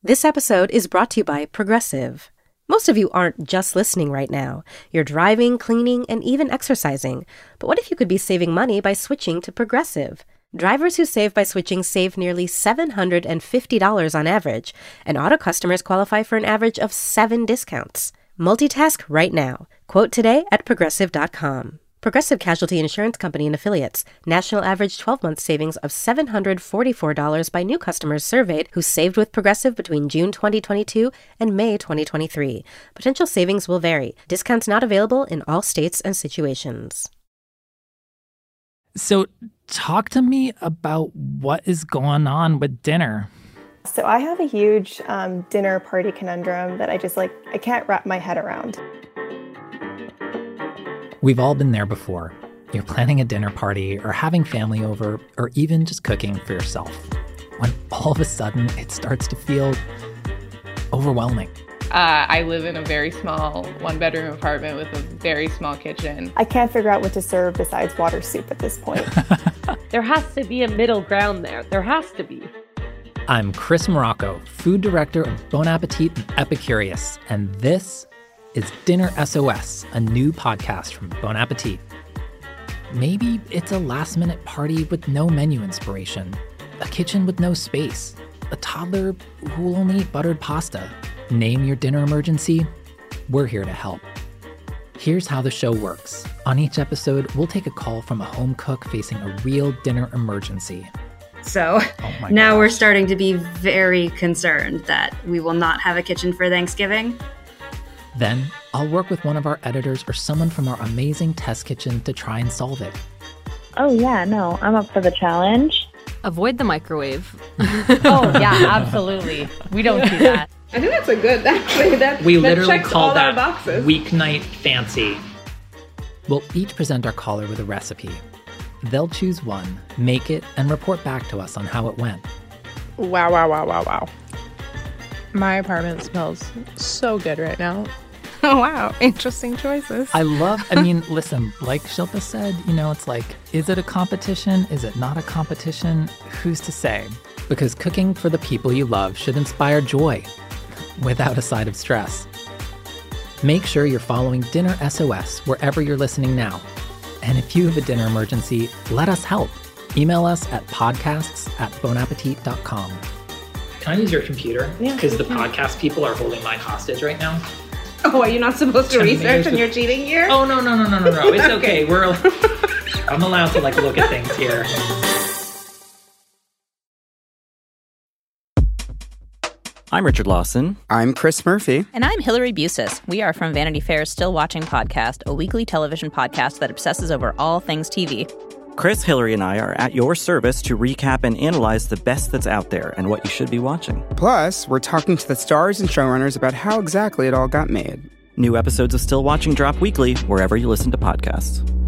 This episode is brought to you by Progressive. Most of you aren't just listening right now. You're driving, cleaning, and even exercising. But what if you could be saving money by switching to Progressive? Drivers who save by switching save nearly $750 on average, and auto customers qualify for an average of 7 discounts. Multitask right now. Quote today at Progressive.com. Progressive Casualty Insurance Company and Affiliates. National average 12-month savings of $744 by new customers surveyed who saved with Progressive between June 2022 and May 2023. Potential savings will vary. Discounts not available in all states and situations. So talk to me about what is going on with dinner. So I have a huge dinner party conundrum that I can't wrap my head around. We've all been there before. You're planning a dinner party or having family over or even just cooking for yourself. When all of a sudden it starts to feel overwhelming. I live in a very small one-bedroom apartment with a very small kitchen. I can't figure out what to serve besides water soup at this point. There has to be a middle ground there. There has to be. I'm Chris Morocco, food director of Bon Appetit and Epicurious, and this is Dinner SOS, a new podcast from Bon Appetit. Maybe it's a last-minute party with no menu inspiration, a kitchen with no space, a toddler who will only eat buttered pasta. Name your dinner emergency. We're here to help. Here's how the show works. On each episode, we'll take a call from a home cook facing a real dinner emergency. So now we're starting to be very concerned that we will not have a kitchen for Thanksgiving. Then I'll work with one of our editors or someone from our amazing test kitchen to try and solve it. Oh yeah, no, I'm up for the challenge. Avoid the microwave. Oh yeah, absolutely. We don't do that. I think that's a good, actually. We literally checks call all that our boxes. Weeknight fancy. We'll each present our caller with a recipe. They'll choose one, make it, and report back to us on how it went. Wow. My apartment smells so good right now. Oh, wow. Interesting choices. Listen, like Shilpa said, it's like, is it a competition? Is it not a competition? Who's to say? Because cooking for the people you love should inspire joy without a side of stress. Make sure you're following Dinner SOS wherever you're listening now. And if you have a dinner emergency, let us help. Email us at podcasts@bonappetit.com. Can I use your computer? Yeah. Because the podcast people are holding mine hostage right now. Oh, are you not supposed to research and you're cheating here? Oh, no. It's okay. I'm allowed to look at things here. I'm Richard Lawson. I'm Chris Murphy. And I'm Hillary Busis. We are from Vanity Fair's Still Watching podcast, a weekly television podcast that obsesses over all things TV. Chris, Hillary, and I are at your service to recap and analyze the best that's out there and what you should be watching. Plus, we're talking to the stars and showrunners about how exactly it all got made. New episodes of Still Watching drop weekly wherever you listen to podcasts.